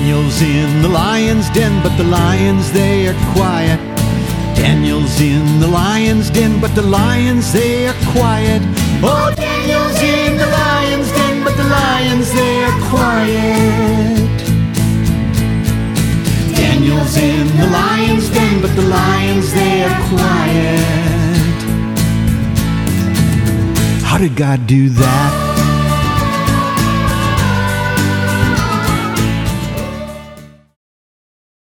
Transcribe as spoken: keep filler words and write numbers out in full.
Daniel's in the lion's den, but the lions, they are quiet. Daniel's in the lion's den, but the lions, they are quiet. Oh, Daniel's in the lion's den, but the lions, they are quiet. Daniel's in the lion's den, but the lions, they are quiet. How did God do that?